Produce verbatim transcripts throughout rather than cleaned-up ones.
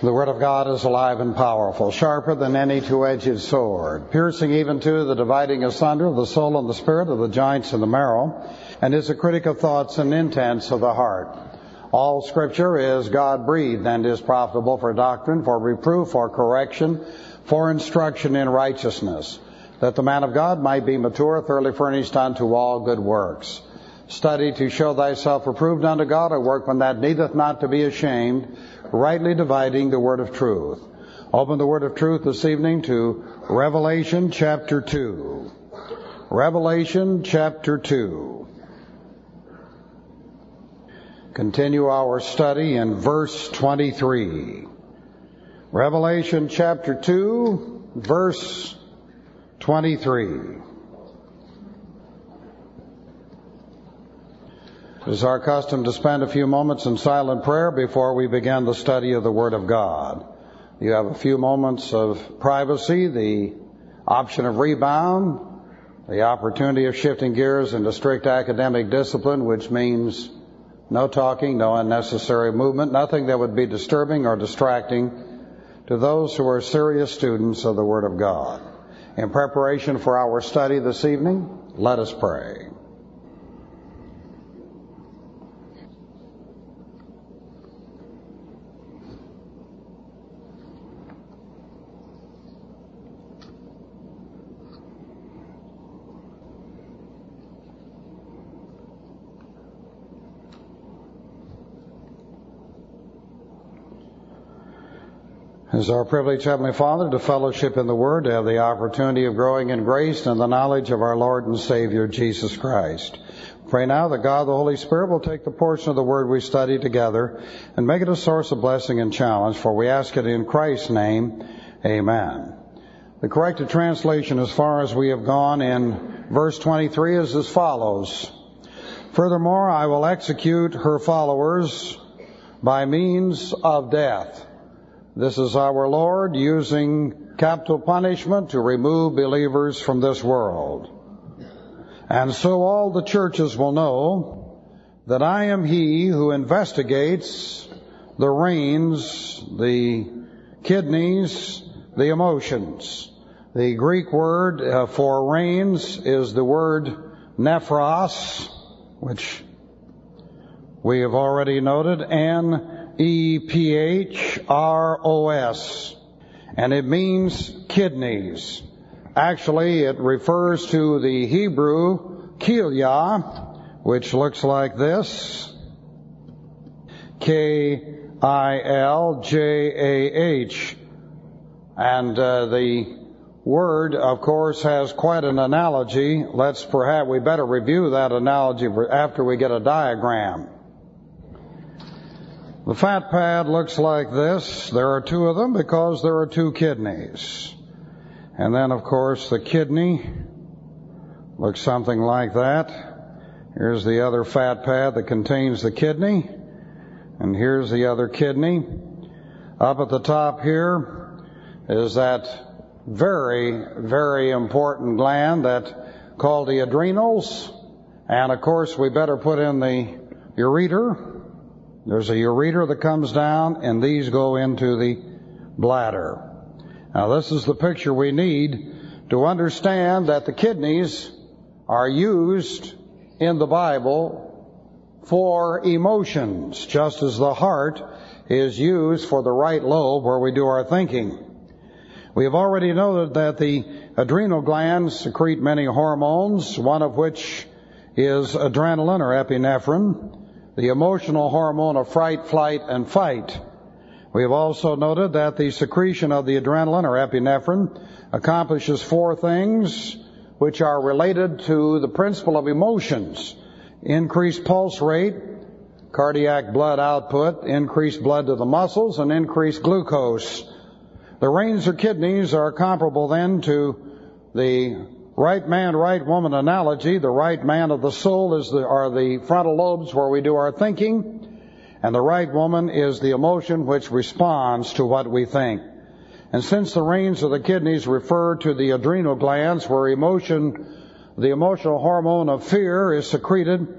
The Word of God is alive and powerful, sharper than any two-edged sword, piercing even to the dividing asunder of the soul and the spirit, of the joints and the marrow, and is a critic of thoughts and intents of the heart. All Scripture is God-breathed and is profitable for doctrine, for reproof, for correction, for instruction in righteousness, that the man of God might be mature, thoroughly furnished unto all good works. Study to show thyself approved unto God, a workman that needeth not to be ashamed, rightly dividing the word of truth. Open the word of truth this evening to Revelation chapter two. Revelation chapter two. Continue our study in verse twenty-three. Revelation chapter two, verse twenty-three. It is our custom to spend a few moments in silent prayer before we begin the study of the Word of God. You have a few moments of privacy, the option of rebound, the opportunity of shifting gears into strict academic discipline, which means no talking, no unnecessary movement, nothing that would be disturbing or distracting to those who are serious students of the Word of God. In preparation for our study this evening, let us pray. It is our privilege, Heavenly Father, to fellowship in the Word, to have the opportunity of growing in grace and the knowledge of our Lord and Savior, Jesus Christ. Pray now that God, the Holy Spirit, will take the portion of the Word we study together and make it a source of blessing and challenge, for we ask it in Christ's name. Amen. The corrected translation as far as we have gone in verse twenty-three is as follows. Furthermore, I will execute her followers by means of death. This is our Lord using capital punishment to remove believers from this world. And so all the churches will know that I am He who investigates the reins, the kidneys, the emotions. The Greek word uh, for reins is the word nephros, which we have already noted, N E P H R O S, and it means kidneys. Actually, it refers to the Hebrew kilya, which looks like this, K I L J A H. And uh, the word, of course, has quite an analogy. Let's perhaps, we better review that analogy after we get a diagram. The fat pad looks like this. There are two of them because there are two kidneys. And then, of course, the kidney looks something like that. Here's the other fat pad that contains the kidney. And here's the other kidney. Up at the top here is that very, very important gland that called the adrenals. And, of course, we better put in the ureter. There's a ureter that comes down, and these go into the bladder. Now, this is the picture we need to understand that the kidneys are used in the Bible for emotions, just as the heart is used for the right lobe where we do our thinking. We have already noted that the adrenal glands secrete many hormones, one of which is adrenaline or epinephrine, the emotional hormone of fright, flight, and fight. We have also noted that the secretion of the adrenaline or epinephrine accomplishes four things which are related to the principle of emotions: increased pulse rate, cardiac blood output, increased blood to the muscles, and increased glucose. The reins or kidneys are comparable then to the right man, right woman analogy. The right man of the soul is the, are the frontal lobes where we do our thinking, and the right woman is the emotion which responds to what we think. And since the reins of the kidneys refer to the adrenal glands where emotion, the emotional hormone of fear is secreted,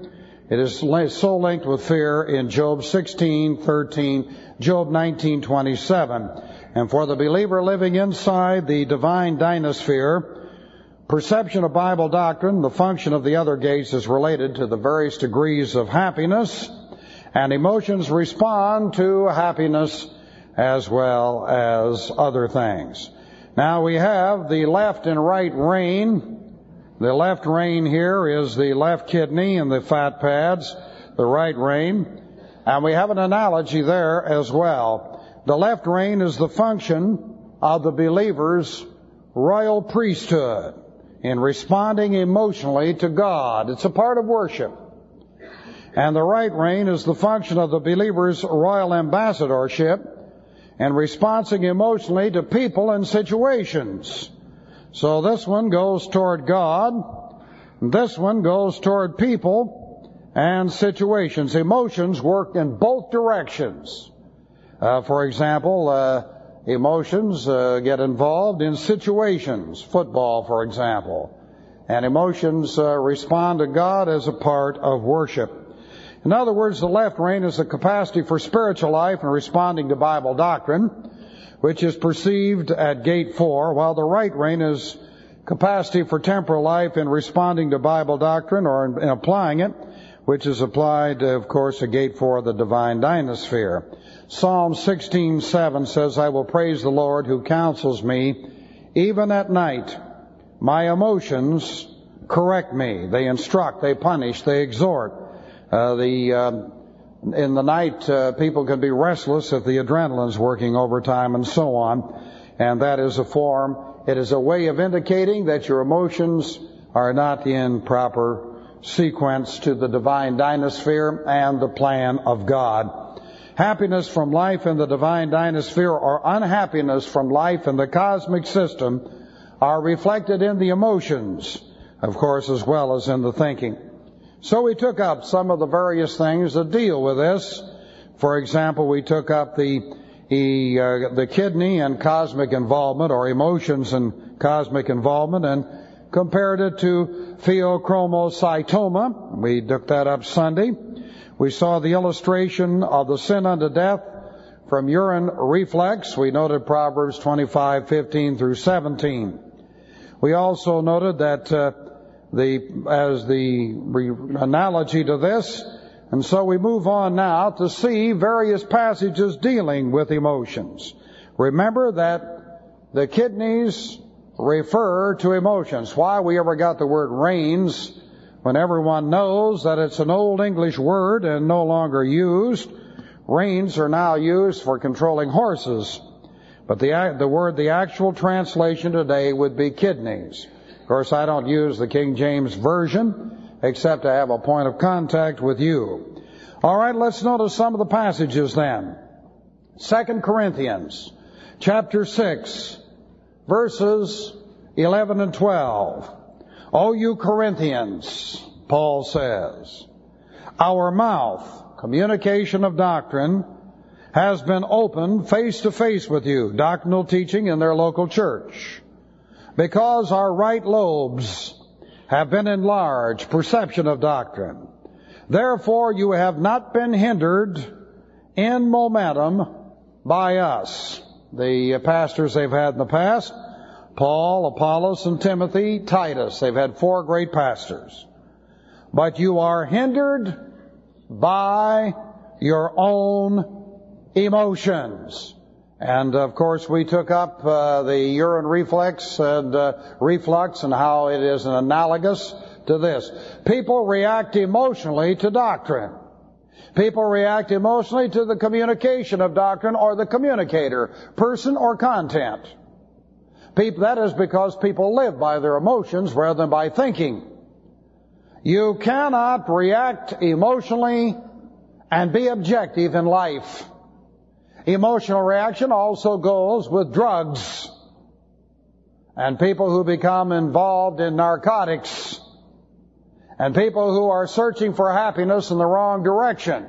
It is so linked with fear in Job sixteen thirteen, Job nineteen twenty-seven. And for the believer living inside the divine dynasphere, perception of Bible doctrine, the function of the other gates, is related to the various degrees of happiness, and emotions respond to happiness as well as other things. Now we have the left and right rein. The left rein here is the left kidney and the fat pads, the right rein. And we have an analogy there as well. The left rein is the function of the believer's royal priesthood in responding emotionally to God. It's a part of worship. And the right rein is the function of the believer's royal ambassadorship in responding emotionally to people and situations. So this one goes toward God, and this one goes toward people and situations. Emotions work in both directions. Uh, for example, uh, emotions uh, get involved in situations, football, for example. And emotions uh, respond to God as a part of worship. In other words, the left rein is the capacity for spiritual life and responding to Bible doctrine, which is perceived at gate four, while the right rein is capacity for temporal life in responding to Bible doctrine or in, in applying it, which is applied, of course, at gate four of the divine dynasphere. Psalm sixteen seven says, I will praise the Lord who counsels me, even at night. My emotions correct me. They instruct, they punish, they exhort. Uh, the uh, in the night, uh, people can be restless if the adrenaline's working overtime and so on. And that is a form, it is a way of indicating that your emotions are not in proper sequence to the divine dynasphere and the plan of God. Happiness from life in the divine dynasphere or unhappiness from life in the cosmic system are reflected in the emotions, of course, as well as in the thinking. So we took up some of the various things that deal with this. For example, we took up the the, uh, the kidney and cosmic involvement, or emotions and cosmic involvement, and compared it to pheochromocytoma. We took that up Sunday. We saw the illustration of the sin unto death from urine reflex. We noted Proverbs twenty-five fifteen through seventeen. We also noted that uh, the as the re- analogy to this, and so we move on now to see various passages dealing with emotions. Remember that the kidneys refer to emotions. Why we ever got the word reins when everyone knows that it's an old English word and no longer used. Reins are now used for controlling horses. But the the word, the actual translation today would be kidneys. Of course, I don't use the King James Version except to have a point of contact with you. All right, let's notice some of the passages then. Second Corinthians chapter six, verses eleven and twelve. O you Corinthians, Paul says, our mouth, communication of doctrine, has been opened face to face with you, doctrinal teaching in their local church, because our right lobes have been enlarged, perception of doctrine. Therefore you have not been hindered in momentum by us. The pastors they've had in the past, Paul, Apollos, and Timothy, Titus. They've had four great pastors. But you are hindered by your own emotions. And, of course, we took up uh, the urine reflex and uh, reflux and how it is an analogous to this. People react emotionally to doctrine. People react emotionally to the communication of doctrine or the communicator, person or content. People, that is because people live by their emotions rather than by thinking. You cannot react emotionally and be objective in life. Emotional reaction also goes with drugs and people who become involved in narcotics and people who are searching for happiness in the wrong direction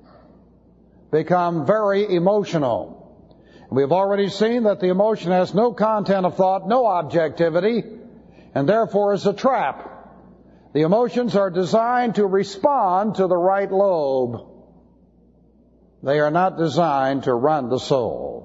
become very emotional. We've already seen that the emotion has no content of thought, no objectivity, and therefore is a trap. The emotions are designed to respond to the right lobe. They are not designed to run the soul.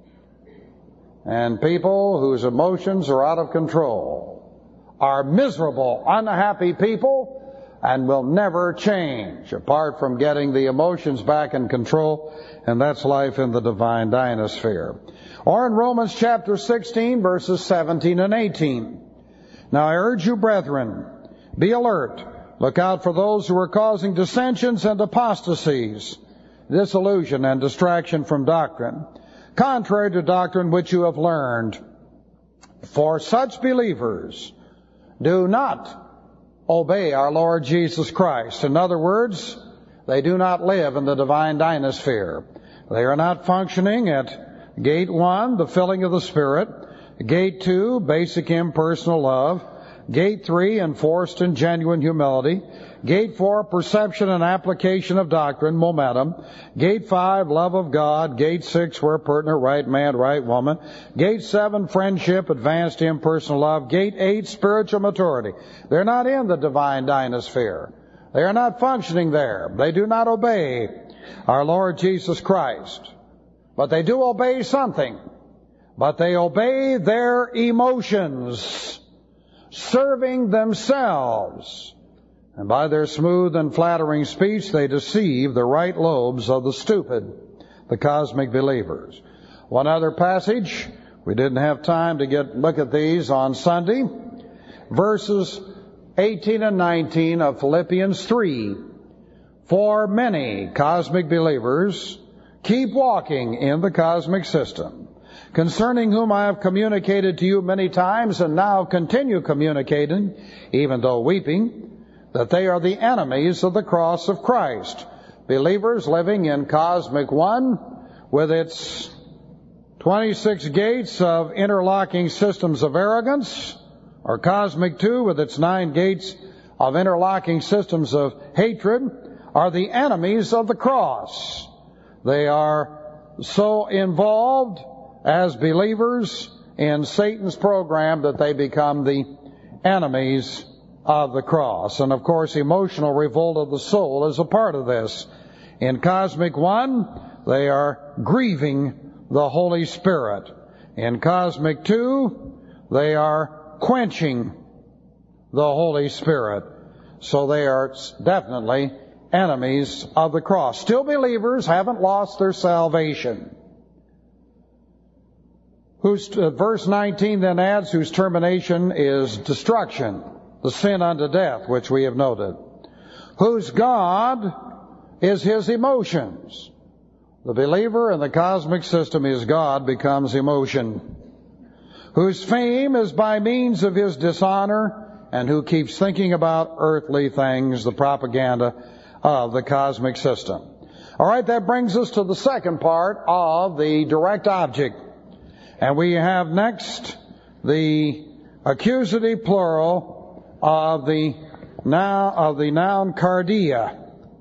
And people whose emotions are out of control are miserable, unhappy people, and will never change apart from getting the emotions back in control, and that's life in the divine dynasphere. Or in Romans chapter sixteen, verses seventeen and eighteen. Now I urge you, brethren, be alert. Look out for those who are causing dissensions and apostasies, disillusion and distraction from doctrine, contrary to doctrine which you have learned. For such believers do not obey our Lord Jesus Christ. In other words, they do not live in the divine dynasphere. They are not functioning at gate one, the filling of the Spirit, gate two, basic impersonal love, gate three, enforced and genuine humility, gate four, perception and application of doctrine, momentum, gate five, love of God, gate six, where pertinent, right man, right woman, gate seven, friendship, advanced impersonal love, gate eight, spiritual maturity. They're not in the divine dynasphere. They are not functioning there. They do not obey our Lord Jesus Christ. But they do obey something. But they obey their emotions, serving themselves. And by their smooth and flattering speech, they deceive the right lobes of the stupid, the cosmic believers. One other passage, we didn't have time to get look at these on Sunday, verses eighteen and nineteen of Philippians three. For many cosmic believers keep walking in the cosmic system, concerning whom I have communicated to you many times and now continue communicating, even though weeping, that they are the enemies of the cross of Christ. Believers living in cosmic one with its twenty-six gates of interlocking systems of arrogance, or cosmic two with its nine gates of interlocking systems of hatred, are the enemies of the cross. They are so involved as believers in Satan's program that they become the enemies of the cross. And of course, emotional revolt of the soul is a part of this. In cosmic one, they are grieving the Holy Spirit. In cosmic two, they are quenching the Holy Spirit. So they are definitely enemies of the cross. Still believers, haven't lost their salvation. Whose, uh, verse nineteen then adds, whose termination is destruction, the sin unto death, which we have noted. Whose God is his emotions. The believer in the cosmic system is God becomes emotion. Whose fame is by means of his dishonor, and who keeps thinking about earthly things, the propaganda of the cosmic system. All right, that brings us to the second part of the direct object. And we have next the accusative plural of the noun, of the noun cardia.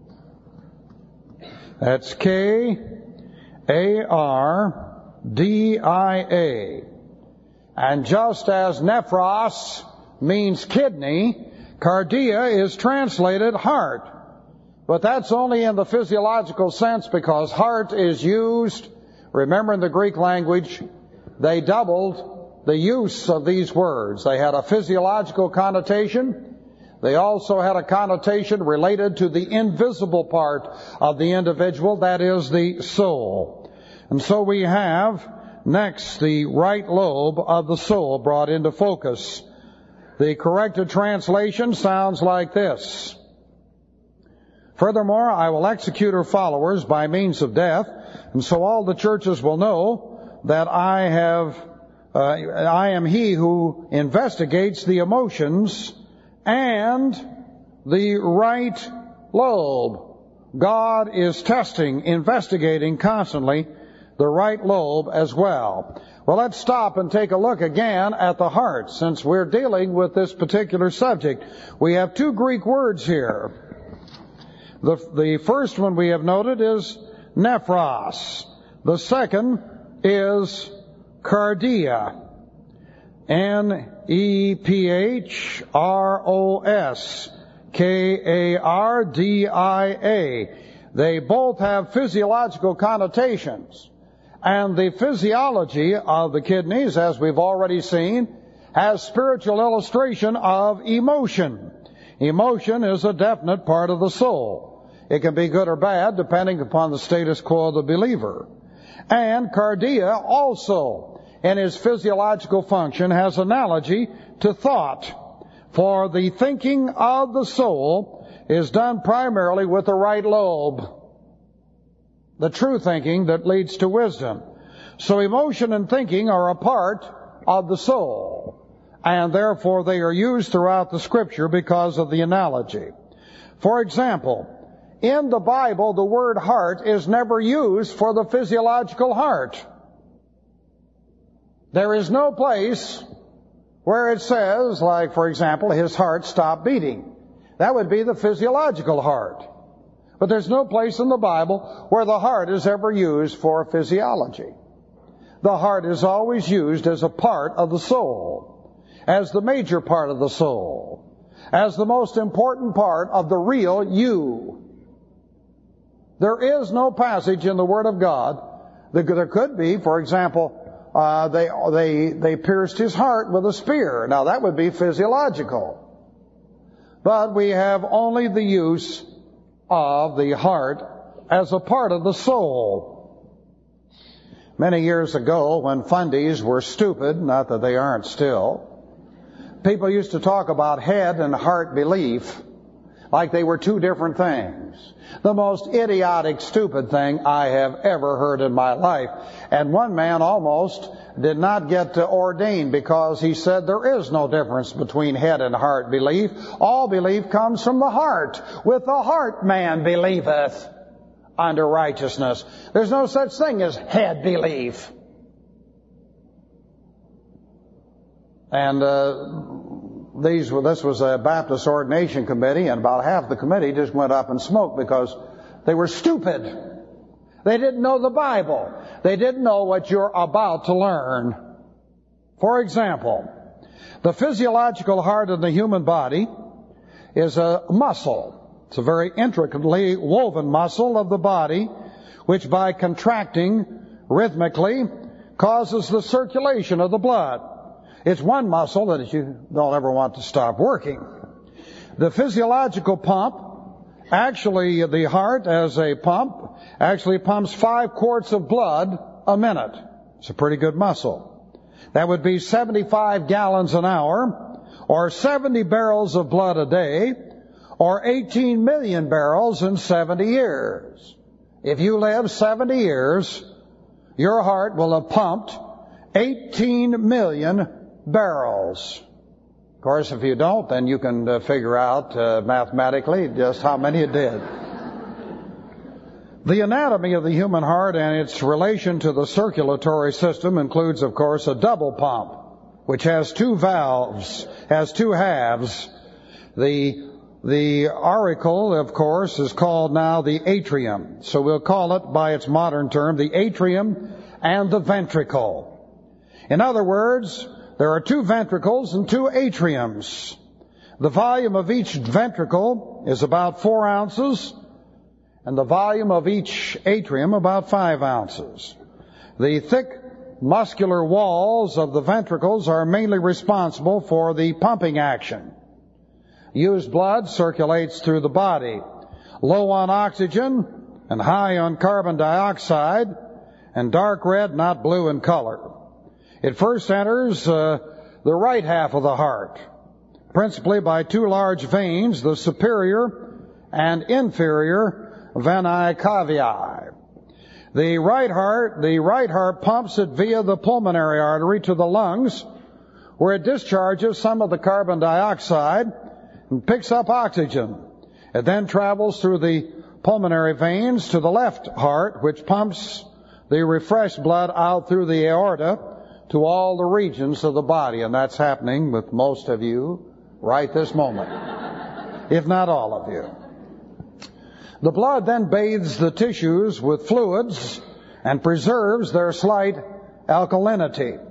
That's K A R D I A. And just as nephros means kidney, cardia is translated heart. But that's only in the physiological sense, because heart is used, remember in the Greek language, they doubled the use of these words. They had a physiological connotation. They also had a connotation related to the invisible part of the individual, that is the soul. And so we have next the right lobe of the soul brought into focus. The corrected translation sounds like this. Furthermore, I will execute her followers by means of death, and so all the churches will know that I have, uh, I am he who investigates the emotions and the right lobe. God is testing, investigating constantly the right lobe as well. Well, let's stop and take a look again at the heart, since we're dealing with this particular subject. We have two Greek words here. The, the first one we have noted is nephros. The second is cardia. N E P H R O S K A R D I A. They both have physiological connotations. And the physiology of the kidneys, as we've already seen, has spiritual illustration of emotion. Emotion is a definite part of the soul. It can be good or bad depending upon the status quo of the believer. And cardia also, in its physiological function, has analogy to thought. For the thinking of the soul is done primarily with the right lobe, the true thinking that leads to wisdom. So emotion and thinking are a part of the soul, and therefore they are used throughout the Scripture because of the analogy. For example, in the Bible, the word heart is never used for the physiological heart. There is no place where it says, like, for example, his heart stopped beating. That would be the physiological heart. But there's no place in the Bible where the heart is ever used for physiology. The heart is always used as a part of the soul, as the major part of the soul, as the most important part of the real you. There is no passage in the Word of God. There could be, for example, uh, they, they, they pierced his heart with a spear. Now that would be physiological. But we have only the use of the heart as a part of the soul. Many years ago, when fundies were stupid, not that they aren't still, people used to talk about head and heart belief like they were two different things. The most idiotic, stupid thing I have ever heard in my life. And one man almost did not get ordained because he said there is no difference between head and heart belief. All belief comes from the heart. With the heart man believeth unto righteousness. There's no such thing as head belief. And uh, these this was a Baptist ordination committee, and about half the committee just went up and smoked because they were stupid. They didn't know the Bible. They didn't know what you're about to learn. For example, the physiological heart in the human body is a muscle. It's a very intricately woven muscle of the body, which by contracting rhythmically causes the circulation of the blood. It's one muscle that you don't ever want to stop working. The physiological pump, actually the heart as a pump, actually pumps five quarts of blood a minute. It's a pretty good muscle. That would be seventy-five gallons an hour, or seventy barrels of blood a day, or eighteen million barrels in seventy years. If you live seventy years, your heart will have pumped eighteen million barrels. Of course, if you don't, then you can uh, figure out uh, mathematically just how many it did. The anatomy of the human heart and its relation to the circulatory system includes, of course, a double pump, which has two valves, has two halves. The, the auricle, of course, is called now the atrium. So we'll call it by its modern term the atrium and the ventricle. In other words, there are two ventricles and two atriums. The volume of each ventricle is about four ounces, and the volume of each atrium about five ounces. The thick muscular walls of the ventricles are mainly responsible for the pumping action. Used blood circulates through the body, low on oxygen and high on carbon dioxide, and dark red, not blue in color. It first enters uh, the right half of the heart, principally by two large veins, the superior and inferior veni cavae. The right heart, the right heart pumps it via the pulmonary artery to the lungs, where it discharges some of the carbon dioxide and picks up oxygen. It then travels through the pulmonary veins to the left heart, which pumps the refreshed blood out through the aorta to all the regions of the body, and that's happening with most of you right this moment, if not all of you. The blood then bathes the tissues with fluids and preserves their slight alkalinity.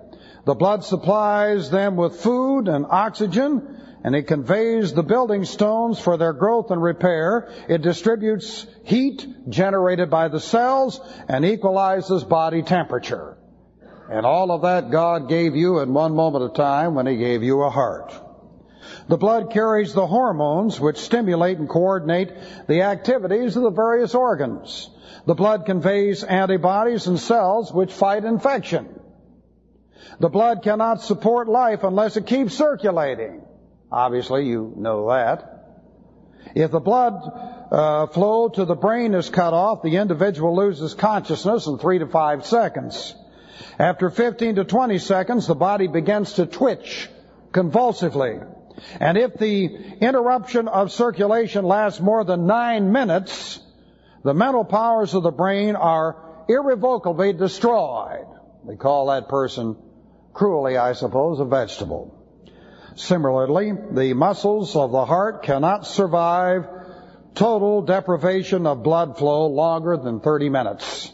The blood supplies them with food and oxygen, and it conveys the building stones for their growth and repair. It distributes heat generated by the cells and equalizes body temperature. And all of that God gave you in one moment of time when He gave you a heart. The blood carries the hormones which stimulate and coordinate the activities of the various organs. The blood conveys antibodies and cells which fight infection. The blood cannot support life unless it keeps circulating. Obviously, you know that. If the blood uh, flow to the brain is cut off, the individual loses consciousness in three to five seconds. After fifteen to twenty seconds, the body begins to twitch convulsively. And if the interruption of circulation lasts more than nine minutes, the mental powers of the brain are irrevocably destroyed. They call that person, cruelly I suppose, a vegetable. Similarly, the muscles of the heart cannot survive total deprivation of blood flow longer than thirty minutes.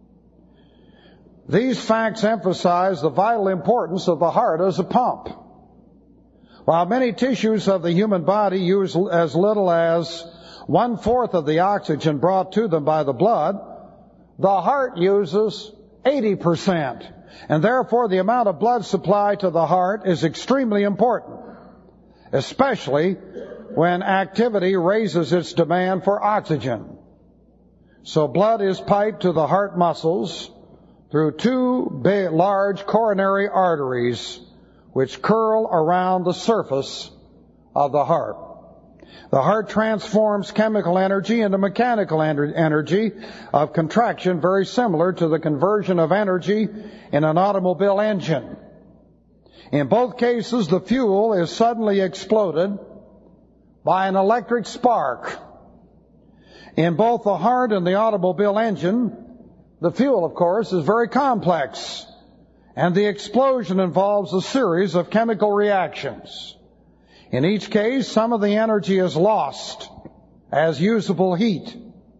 These facts emphasize the vital importance of the heart as a pump. While many tissues of the human body use as little as one-fourth of the oxygen brought to them by the blood, the heart uses eighty percent. And therefore, the amount of blood supply to the heart is extremely important, especially when activity raises its demand for oxygen. So blood is piped to the heart muscles through two big, large coronary arteries which curl around the surface of the heart. The heart transforms chemical energy into mechanical energy of contraction, very similar to the conversion of energy in an automobile engine. In both cases, the fuel is suddenly exploded by an electric spark. In both the heart and the automobile engine, the fuel, of course, is very complex, and the explosion involves a series of chemical reactions. In each case, some of the energy is lost as usable heat.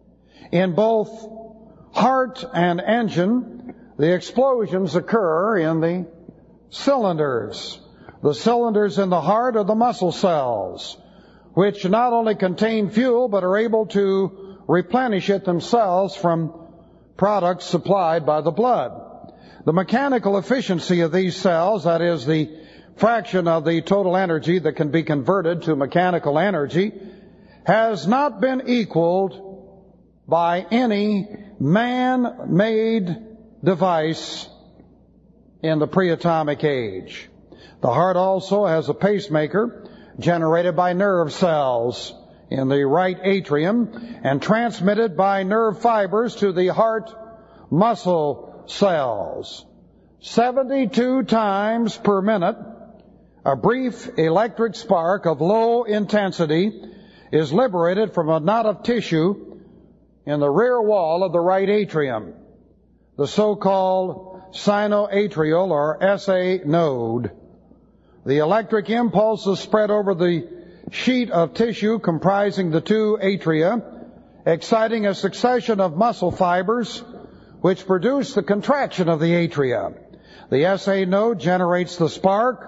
In both heart and engine, the explosions occur in the cylinders. The cylinders in the heart are the muscle cells, which not only contain fuel, but are able to replenish it themselves from products supplied by the blood. The mechanical efficiency of these cells, that is, the fraction of the total energy that can be converted to mechanical energy, has not been equaled by any man-made device in the pre-atomic age. The heart also has a pacemaker generated by nerve cells in the right atrium and transmitted by nerve fibers to the heart muscle cells. seventy-two times per minute, a brief electric spark of low intensity is liberated from a knot of tissue in the rear wall of the right atrium, the so-called sinoatrial or S A node. The electric impulse is spread over the sheet of tissue comprising the two atria, exciting a succession of muscle fibers which produce the contraction of the atria. The S A node generates the spark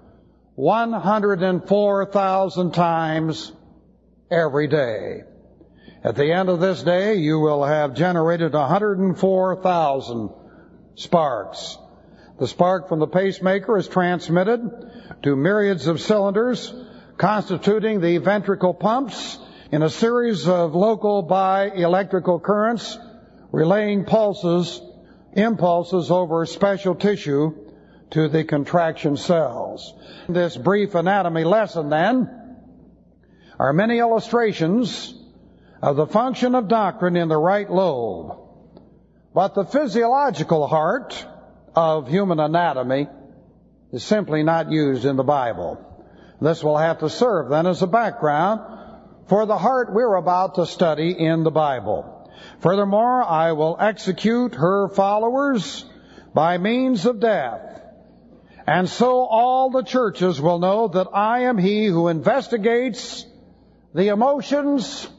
one hundred four thousand times every day. At the end of this day, you will have generated one hundred four thousand sparks. The spark from the pacemaker is transmitted to myriads of cylinders constituting the ventricle pumps in a series of local bi-electrical currents relaying pulses, impulses over special tissue to the contraction cells. In this brief anatomy lesson, then, are many illustrations of the function of doctrine in the right lobe. But the physiological heart of human anatomy is simply not used in the Bible. This will have to serve then as a background for the heart we're about to study in the Bible. Furthermore, I will execute her followers by means of death. And so all the churches will know that I am he who investigates the emotions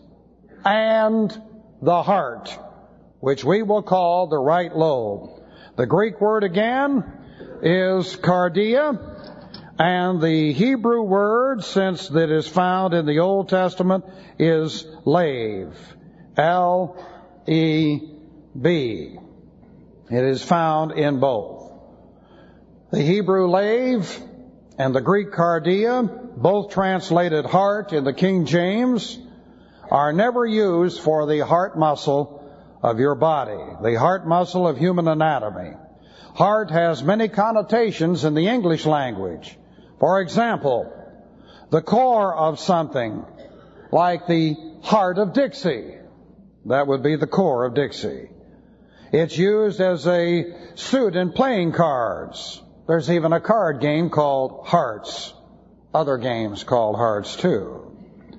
and the heart, which we will call the right lobe. The Greek word again is cardia. And the Hebrew word, since that is found in the Old Testament, is lave. L E B. It is found in both. The Hebrew lave and the Greek cardia, both translated heart in the King James, are never used for the heart muscle of your body, the heart muscle of human anatomy. Heart has many connotations in the English language. For example, the core of something, like the heart of Dixie. That would be the core of Dixie. It's used as a suit in playing cards. There's even a card game called Hearts. Other games called Hearts too.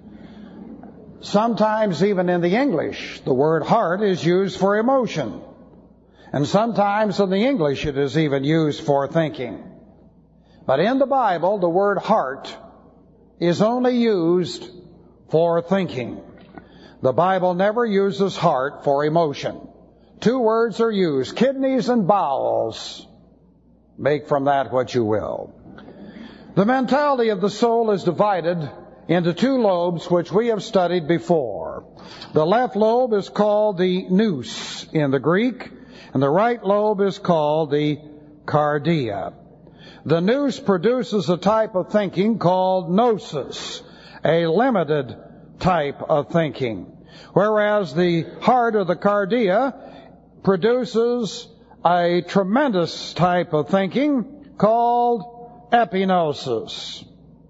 Sometimes even in the English, the word heart is used for emotion. And sometimes in the English it is even used for thinking. But in the Bible, the word heart is only used for thinking. The Bible never uses heart for emotion. Two words are used, kidneys and bowels. Make from that what you will. The mentality of the soul is divided into two lobes, which we have studied before. The left lobe is called the nous in the Greek, and the right lobe is called the cardia. The nous produces a type of thinking called gnosis, a limited type of thinking, whereas the heart or the cardia produces a tremendous type of thinking called epignosis.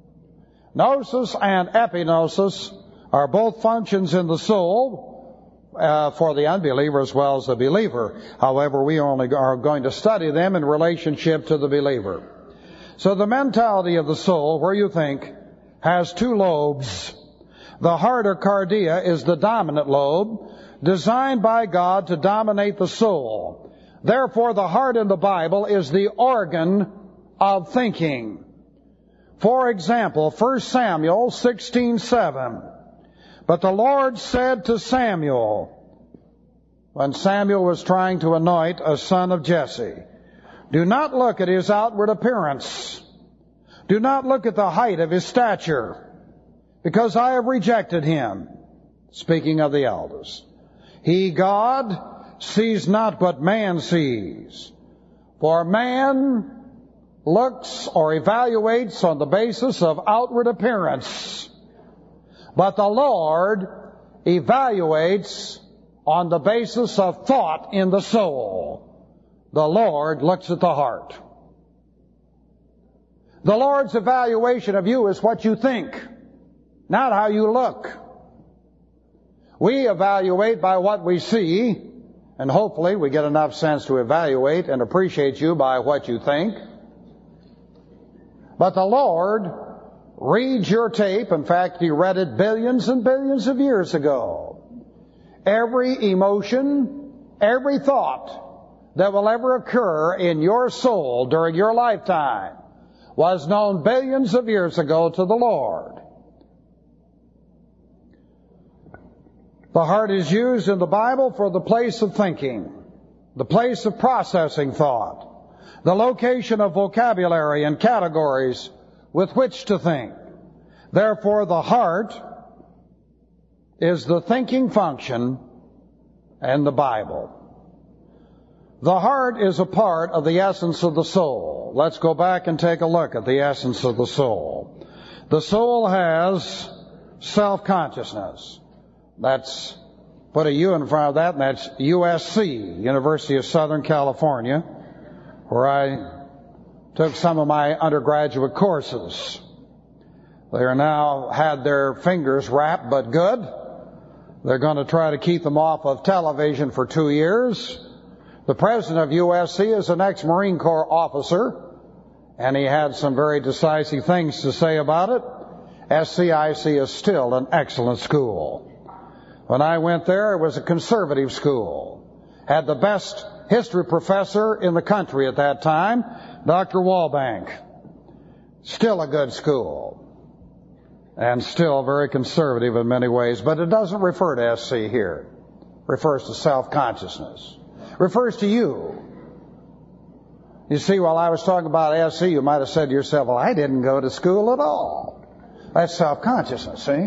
Gnosis and epignosis are both functions in the soul uh, for the unbeliever as well as the believer. However, we only are going to study them in relationship to the believer. So the mentality of the soul, where you think, has two lobes. The heart or cardia is the dominant lobe, designed by God to dominate the soul. Therefore, the heart in the Bible is the organ of thinking. For example, First Samuel sixteen seven. But the Lord said to Samuel, when Samuel was trying to anoint a son of Jesse, do not look at his outward appearance. Do not look at the height of his stature, because I have rejected him. Speaking of the elders. He, God, sees not what man sees. For man looks or evaluates on the basis of outward appearance. But the Lord evaluates on the basis of thought in the soul. The Lord looks at the heart. The Lord's evaluation of you is what you think, not how you look. We evaluate by what we see, and hopefully we get enough sense to evaluate and appreciate you by what you think. But the Lord reads your tape. In fact, He read it billions and billions of years ago. Every emotion, every thought that will ever occur in your soul during your lifetime was known billions of years ago to the Lord. The heart is used in the Bible for the place of thinking, the place of processing thought, the location of vocabulary and categories with which to think. Therefore, the heart is the thinking function in the Bible. The heart is a part of the essence of the soul. Let's go back and take a look at the essence of the soul. The soul has self-consciousness. That's, put a U in front of that, and that's U S C, University of Southern California, where I took some of my undergraduate courses. They are now had their fingers wrapped, but good. They're going to try to keep them off of television for two years. The president of U S C is an ex-Marine Corps officer, and he had some very decisive things to say about it. S C I C is still an excellent school. When I went there, it was a conservative school. Had the best history professor in the country at that time, Doctor Walbank. Still a good school. And still very conservative in many ways. But it doesn't refer to S C here. It refers to self-consciousness. It refers to you. You see, while I was talking about S C, you might have said to yourself, well, I didn't go to school at all. That's self-consciousness, see?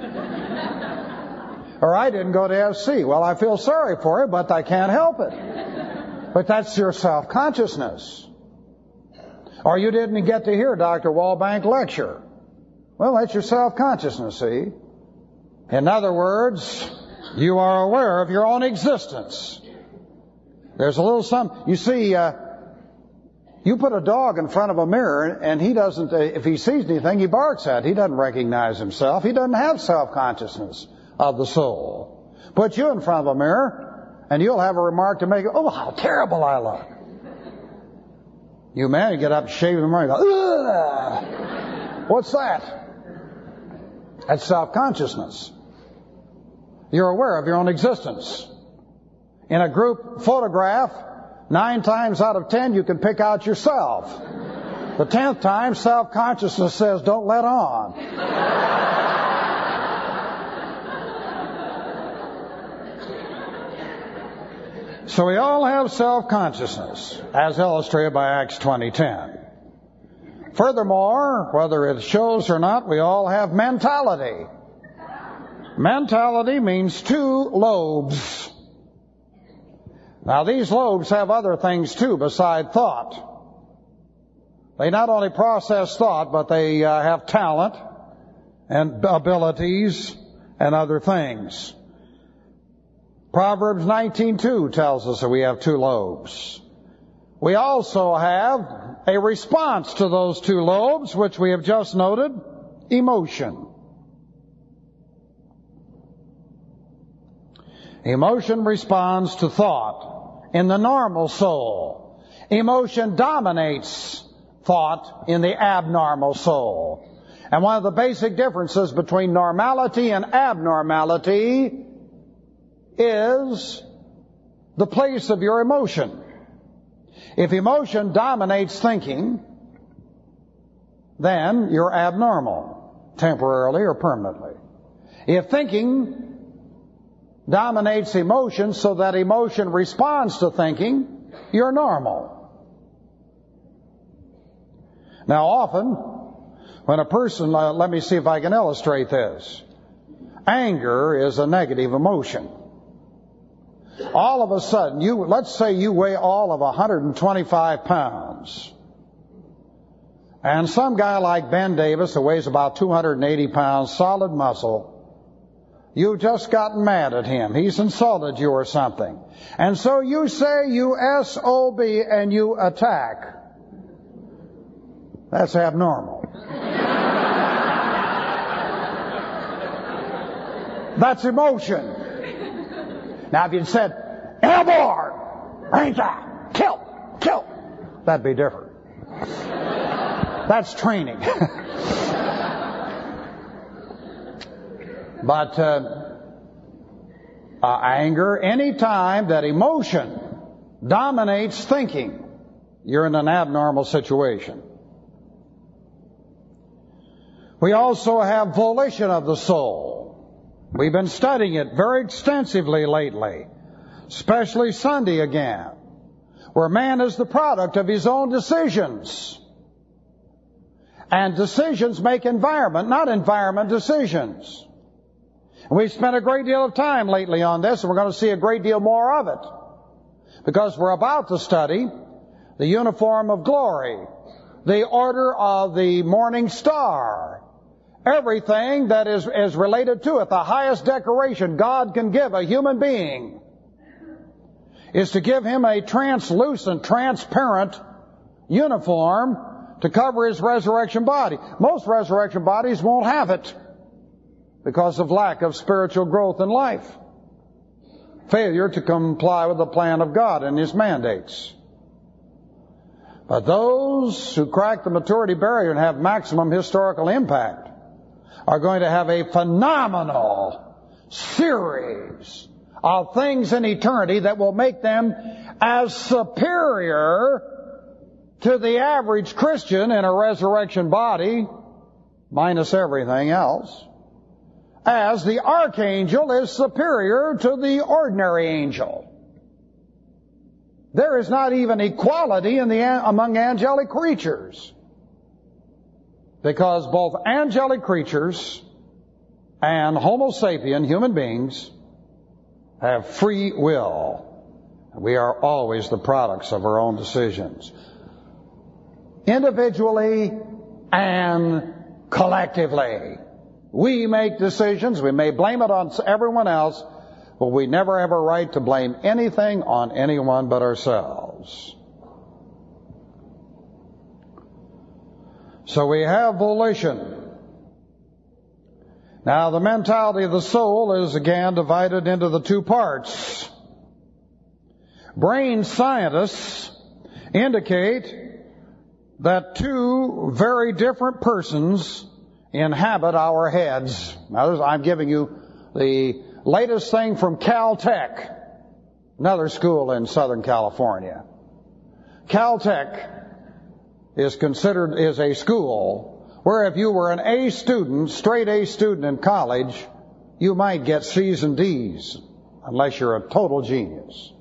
Or I didn't go to S C. Well, I feel sorry for you, but I can't help it. But that's your self-consciousness. Or you didn't get to hear Doctor Walbank lecture. Well, that's your self-consciousness, see? In other words, you are aware of your own existence. There's a little some... You see, uh, you put a dog in front of a mirror, and he doesn't... Uh, if he sees anything, he barks at it. He doesn't recognize himself. He doesn't have self-consciousness of the soul. Put you in front of a mirror, and you'll have a remark to make. Oh, how terrible I look. You man, you get up, shave in the morning, and go, ugh! What's that? That's self-consciousness. You're aware of your own existence. In a group photograph, nine times out of ten, you can pick out yourself. The tenth time, self-consciousness says, don't let on. So we all have self-consciousness, as illustrated by Acts twenty ten. Furthermore, whether it shows or not, we all have mentality. Mentality means two lobes. Now, these lobes have other things, too, beside thought. They not only process thought, but they uh, have talent and abilities and other things. Proverbs nineteen two tells us that we have two lobes. We also have a response to those two lobes, which we have just noted, emotion. Emotion responds to thought in the normal soul. Emotion dominates thought in the abnormal soul. And one of the basic differences between normality and abnormality is the place of your emotion. If emotion dominates thinking, then you're abnormal, temporarily or permanently. If thinking dominates emotion so that emotion responds to thinking, you're normal. Now often, when a person, uh, let me see if I can illustrate this. Anger is a negative emotion. All of a sudden, you let's say you weigh all of one hundred twenty-five pounds. And some guy like Ben Davis, who weighs about two hundred eighty pounds, solid muscle, you've just gotten mad at him. He's insulted you or something. And so you say you S O B and you attack. That's abnormal. That's emotion. Now, if you'd said, airborne, ranger, kill, kill, that'd be different. That's training. But uh, uh, anger, any time that emotion dominates thinking, you're in an abnormal situation. We also have volition of the soul. We've been studying it very extensively lately, especially Sunday again, where man is the product of his own decisions. And decisions make environment, not environment decisions. And we've spent a great deal of time lately on this, and we're going to see a great deal more of it, because we're about to study the uniform of glory, the order of the morning star, everything that is, is related to it. The highest decoration God can give a human being is to give him a translucent, transparent uniform to cover his resurrection body. Most resurrection bodies won't have it because of lack of spiritual growth in life. Failure to comply with the plan of God and His mandates. But those who crack the maturity barrier and have maximum historical impact are going to have a phenomenal series of things in eternity that will make them as superior to the average Christian in a resurrection body, minus everything else, as the archangel is superior to the ordinary angel. There is not even equality in the, among angelic creatures, because both angelic creatures and Homo sapien, human beings, have free will. We are always the products of our own decisions, individually and collectively. We make decisions. We may blame it on everyone else, but we never have a right to blame anything on anyone but ourselves. So we have volition. Now, the mentality of the soul is again divided into the two parts. Brain scientists indicate that two very different persons inhabit our heads. Now, I'm giving you the latest thing from Caltech, another school in Southern California. Caltech is considered is a school where if you were an A student, straight A student in college, you might get C's and D's, unless you're a total genius.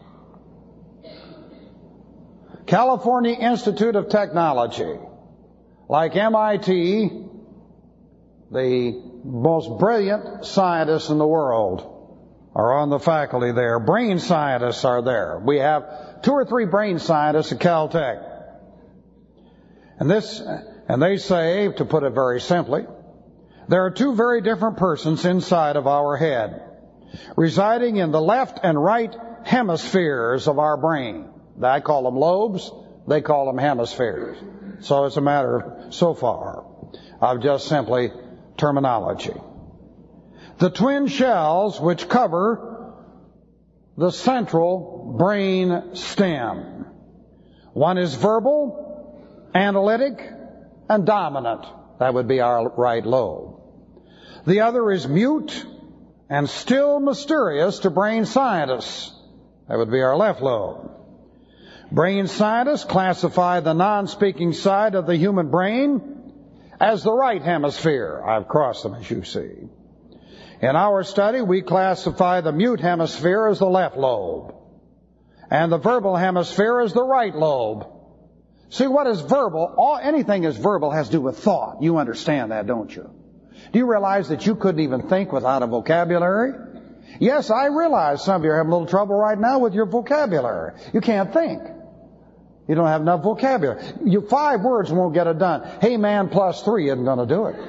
California Institute of Technology, like M I T, the most brilliant scientists in the world are on the faculty there. Brain scientists are there. We have two or three brain scientists at Caltech. And this, and they say, to put it very simply, there are two very different persons inside of our head, residing in the left and right hemispheres of our brain. I call them lobes, they call them hemispheres. So it's a matter, so far, of just simply terminology. The twin shells which cover the central brain stem. One is verbal, analytic, and dominant. That would be our right lobe. The other is mute and still mysterious to brain scientists. That would be our left lobe. Brain scientists classify the non-speaking side of the human brain as the right hemisphere. I've crossed them, as you see. In our study, we classify the mute hemisphere as the left lobe, and the verbal hemisphere as the right lobe. See, what is verbal? All, anything is verbal has to do with thought. You understand that, don't you? Do you realize that you couldn't even think without a vocabulary? Yes, I realize some of you are having a little trouble right now with your vocabulary. You can't think. You don't have enough vocabulary. You, five words won't get it done. Hey man plus three isn't going to do it.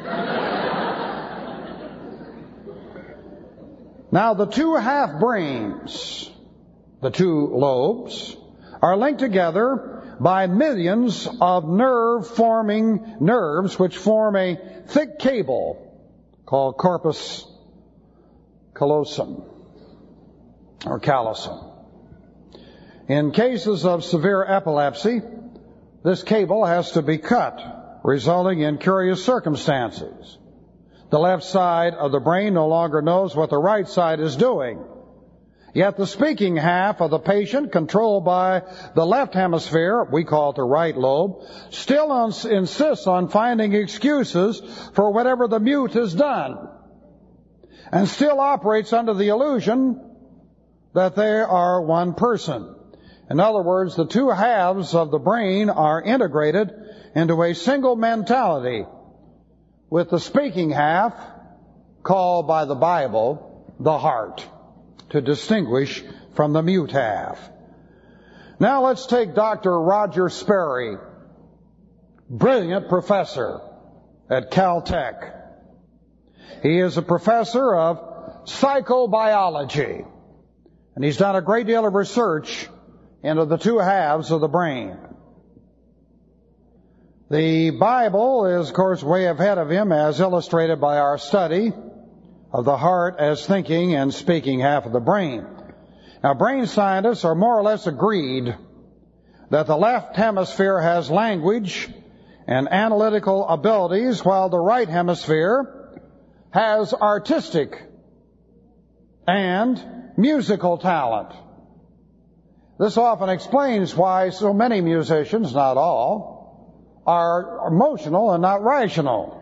Now the two half brains, the two lobes, are linked together by millions of nerve-forming nerves which form a thick cable called corpus callosum or callosum. In cases of severe epilepsy, this cable has to be cut, resulting in curious circumstances. The left side of the brain no longer knows what the right side is doing. Yet the speaking half of the patient, controlled by the left hemisphere, we call it the right lobe, still ins- insists on finding excuses for whatever the mute has done, and still operates under the illusion that they are one person. In other words, the two halves of the brain are integrated into a single mentality, with the speaking half called by the Bible the heart, to distinguish from the mute half. Now let's take Doctor Roger Sperry, brilliant professor at Caltech. He is a professor of psychobiology, and he's done a great deal of research into the two halves of the brain. The Bible is, of course, way ahead of him, as illustrated by our study of the heart as thinking and speaking half of the brain. Now, brain scientists are more or less agreed that the left hemisphere has language and analytical abilities, while the right hemisphere has artistic and musical talent. This often explains why so many musicians, not all, are emotional and not rational.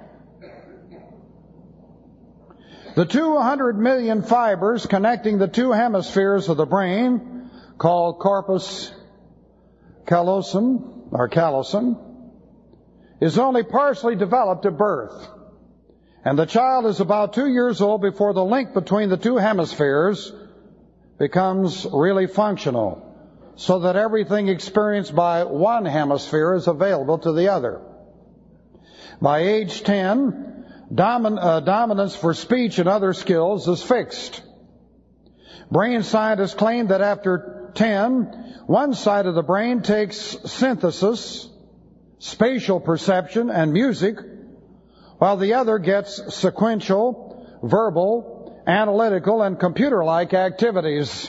The two hundred million fibers connecting the two hemispheres of the brain called corpus callosum, or callosum, is only partially developed at birth. And the child is about two years old before the link between the two hemispheres becomes really functional, so that everything experienced by one hemisphere is available to the other. By age ten, domin- uh, dominance for speech and other skills is fixed. Brain scientists claim that after ten, one side of the brain takes synthesis, spatial perception, and music, while the other gets sequential, verbal, analytical, and computer-like activities.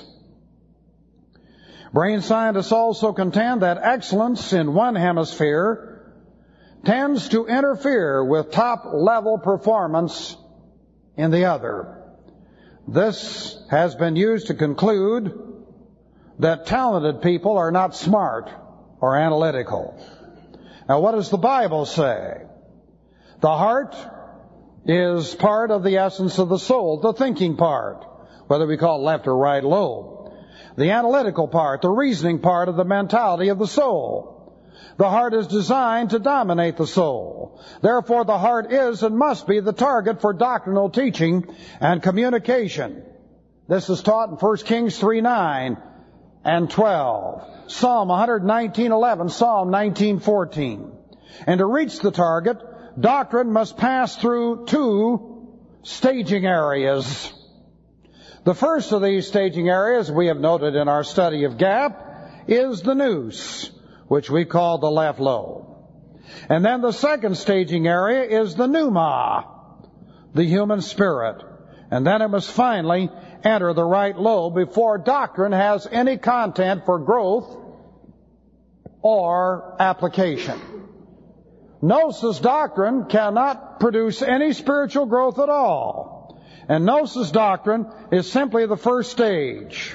Brain scientists also contend that excellence in one hemisphere tends to interfere with top-level performance in the other. This has been used to conclude that talented people are not smart or analytical. Now, what does the Bible say? The heart is part of the essence of the soul, the thinking part, whether we call it left or right lobe. The analytical part, the reasoning part of the mentality of the soul. The heart is designed to dominate the soul. Therefore, the heart is and must be the target for doctrinal teaching and communication. This is taught in First Kings three nine and twelve, Psalm one nineteen eleven, Psalm nineteen fourteen. And to reach the target, doctrine must pass through two staging areas. The first of these staging areas, we have noted in our study of gap, is the nous, which we call the left lobe. And then the second staging area is the pneuma, the human spirit. And then it must finally enter the right lobe before doctrine has any content for growth or application. Gnosis doctrine cannot produce any spiritual growth at all. And Gnosis doctrine is simply the first stage.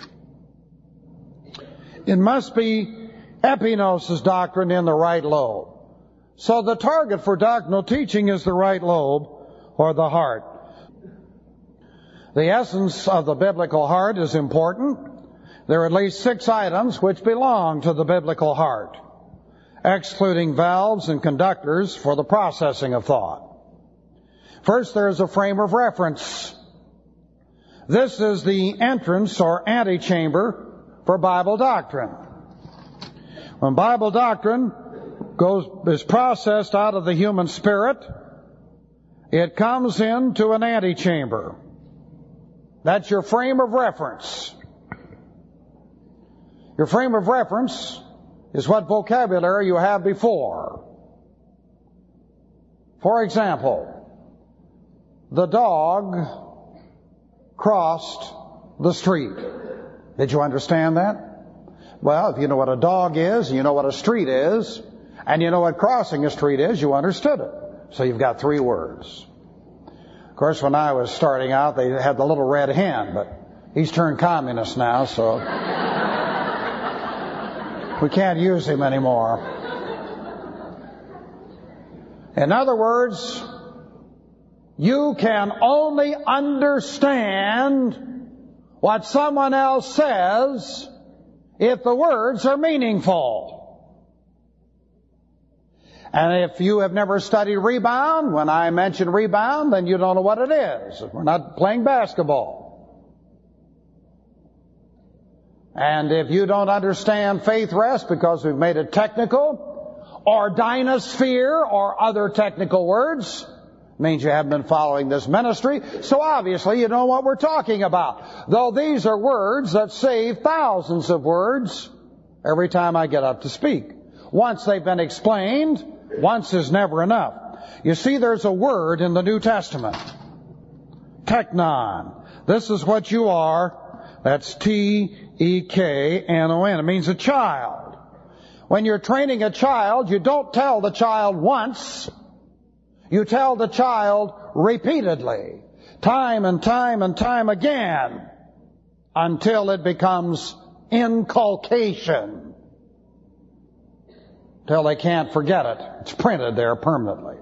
It must be epignosis doctrine in the right lobe. So the target for doctrinal teaching is the right lobe or the heart. The essence of the biblical heart is important. There are at least six items which belong to the biblical heart, excluding valves and conductors for the processing of thought. First, there is a frame of reference. This is the entrance or antechamber for Bible doctrine. When Bible doctrine goes is processed out of the human spirit, it comes into an antechamber. That's your frame of reference. Your frame of reference is what vocabulary you have before. For example, the dog crossed the street. Did you understand that? Well, if you know what a dog is, you know what a street is, and you know what crossing a street is, you understood it. So you've got three words. Of course, when I was starting out, they had the little red hen, but he's turned communist now, so we can't use him anymore. In other words, you can only understand what someone else says if the words are meaningful. And if you have never studied rebound, when I mention rebound, then you don't know what it is. We're not playing basketball. And if you don't understand faith rest because we've made it technical, or dynasphere, or other technical words, means you haven't been following this ministry. So obviously you know what we're talking about. Though these are words that save thousands of words every time I get up to speak. Once they've been explained, once is never enough. You see, there's a word in the New Testament. Teknon. This is what you are. That's T E K N O N. It means a child. When you're training a child, you don't tell the child once. You tell the child repeatedly, time and time and time again, until it becomes inculcation. Till they can't forget it. It's printed there permanently.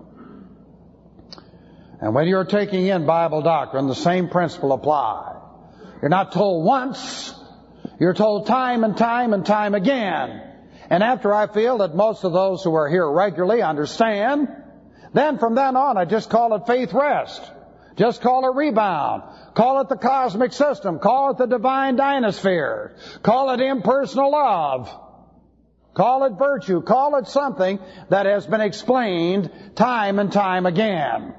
And when you're taking in Bible doctrine, the same principle applies. You're not told once. You're told time and time and time again. And after I feel that most of those who are here regularly understand, then from then on I just call it faith rest. Just call it rebound. Call it the cosmic system. Call it the divine dynasphere. Call it impersonal love. Call it virtue. Call it something that has been explained time and time again.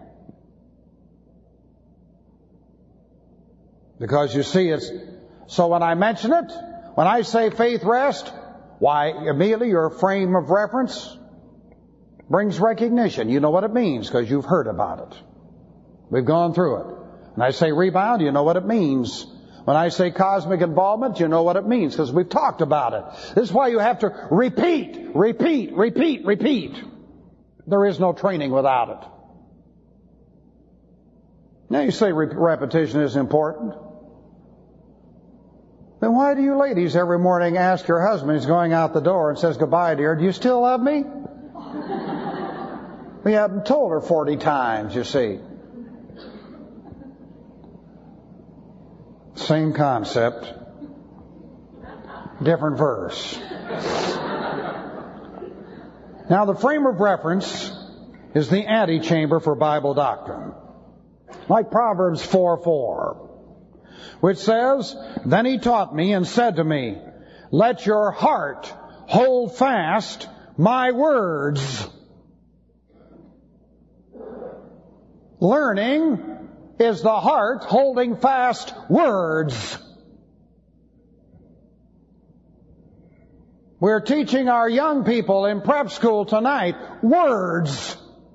Because you see, it's so when I mention it, when I say faith rest, why, immediately your frame of reference brings recognition. You know what it means because you've heard about it. We've gone through it. When I say rebound, you know what it means. When I say cosmic involvement, you know what it means because we've talked about it. This is why you have to repeat, repeat, repeat, repeat. There is no training without it. Now you say re- repetition is important. Then why do you ladies every morning ask your husband, he's going out the door and says, "Goodbye, dear, do you still love me?" We haven't told her forty times, you see. Same concept, different verse. Now the frame of reference is the antechamber for Bible doctrine. Like Proverbs four four. Which says, "Then he taught me and said to me, let your heart hold fast my words." Learning is the heart holding fast words. We're teaching our young people in prep school tonight words.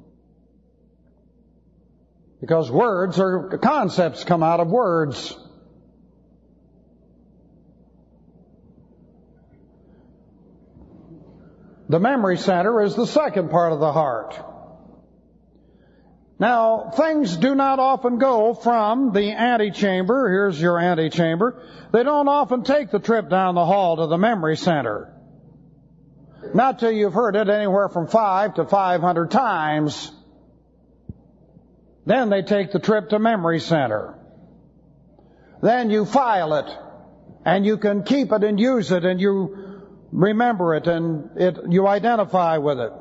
Because words are, concepts come out of words. The memory center is the second part of the heart. Now, things do not often go from the antechamber, here's your antechamber, they don't often take the trip down the hall to the memory center. Not till you've heard it anywhere from five to five hundred times. Then they take the trip to memory center. Then you file it, and you can keep it and use it, and you remember it, and it, you identify with it.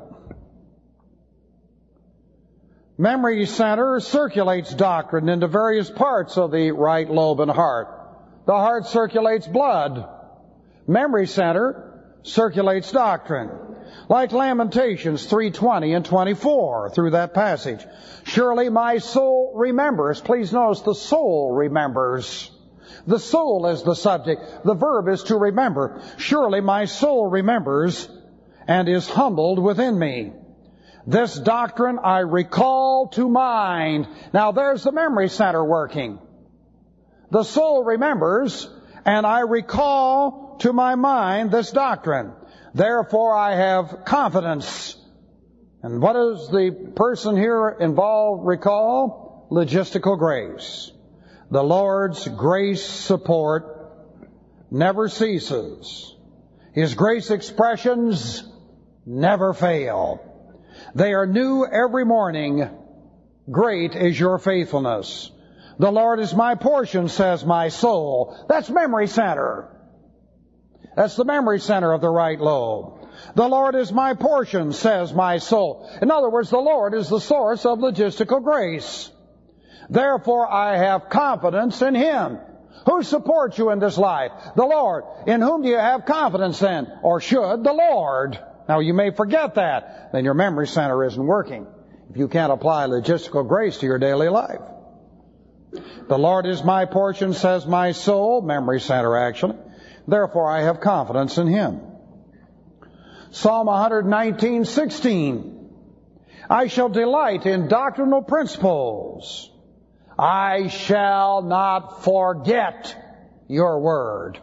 Memory center circulates doctrine into various parts of the right lobe and heart. The heart circulates blood. Memory center circulates doctrine. Like Lamentations three twenty and twenty-four through that passage. Surely my soul remembers. Please notice the soul remembers. The soul is the subject. The verb is to remember. Surely my soul remembers and is humbled within me. This doctrine I recall to mind. Now there's the memory center working. The soul remembers, and I recall to my mind this doctrine. Therefore I have confidence. And what does the person here involved recall? Logistical grace. The Lord's grace support never ceases. His grace expressions never fail. They are new every morning. Great is your faithfulness. The Lord is my portion, says my soul. That's memory center. That's the memory center of the right lobe. The Lord is my portion, says my soul. In other words, the Lord is the source of logistical grace. Therefore, I have confidence in Him. Who supports you in this life? The Lord. In whom do you have confidence then? Or should? The Lord. Now, you may forget that. Then your memory center isn't working. If you can't apply logistical grace to your daily life. The Lord is my portion, says my soul. Memory center, actually. Therefore, I have confidence in Him. Psalm one nineteen sixteen. I shall delight in doctrinal principles. I shall not forget your word.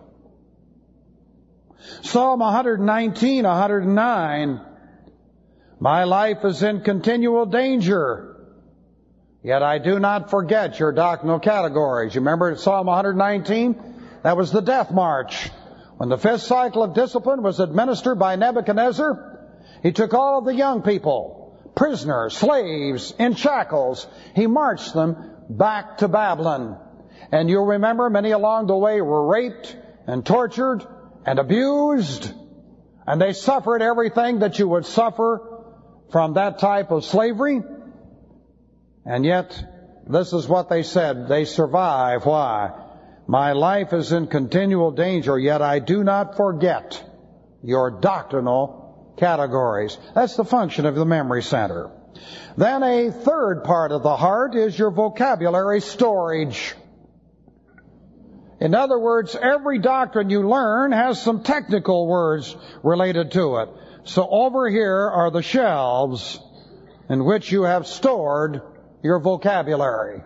Psalm one nineteen, one oh nine. My life is in continual danger, yet I do not forget your doctrinal categories. You remember Psalm one nineteen? That was the death march. When the fifth cycle of discipline was administered by Nebuchadnezzar, he took all of the young people, prisoners, slaves, in shackles. He marched them back to Babylon. And you'll remember many along the way were raped and tortured and abused, and they suffered everything that you would suffer from that type of slavery. And yet, this is what they said. They survive. Why? My life is in continual danger, yet I do not forget your doctrinal categories. That's the function of the memory center. Then a third part of the heart is your vocabulary storage. In other words, every doctrine you learn has some technical words related to it. So over here are the shelves in which you have stored your vocabulary.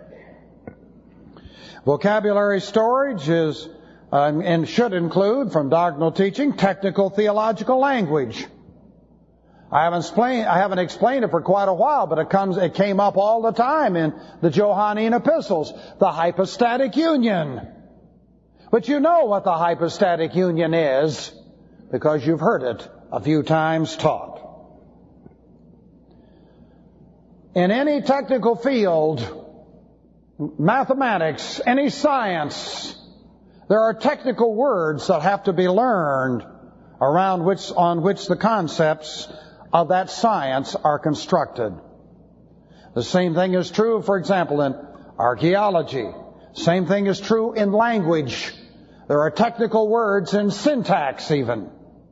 Vocabulary storage is uh, and should include, from doctrinal teaching, technical theological language. I haven't explained, I haven't explained it for quite a while, but it comes, it came up all the time in the Johannine epistles. The hypostatic union. But you know what the hypostatic union is, because you've heard it a few times taught. In any technical field, mathematics, any science, there are technical words that have to be learned around which, on which the concepts of that science are constructed. The same thing is true, for example, in archaeology. Same thing is true in language. There are technical words in syntax even.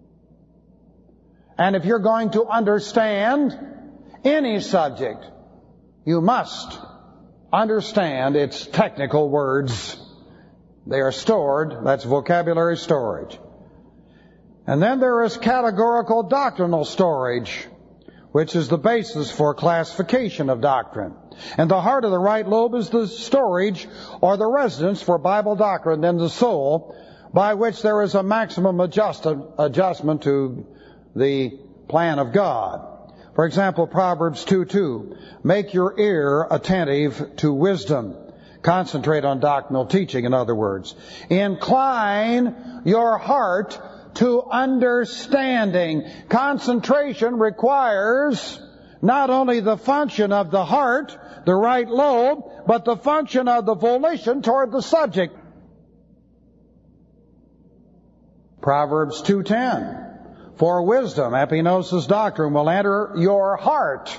And if you're going to understand any subject, you must understand its technical words. They are stored. That's vocabulary storage. And then there is categorical doctrinal storage, which is the basis for classification of doctrine. And the heart of the right lobe is the storage or the residence for Bible doctrine in the soul, by which there is a maximum adjust, adjustment to the plan of God. For example, Proverbs two two, make your ear attentive to wisdom. Concentrate on doctrinal teaching, in other words. Incline your heart to understanding. Concentration requires not only the function of the heart, the right lobe, but the function of the volition toward the subject. Proverbs two ten. For wisdom, epignosis doctrine, will enter your heart,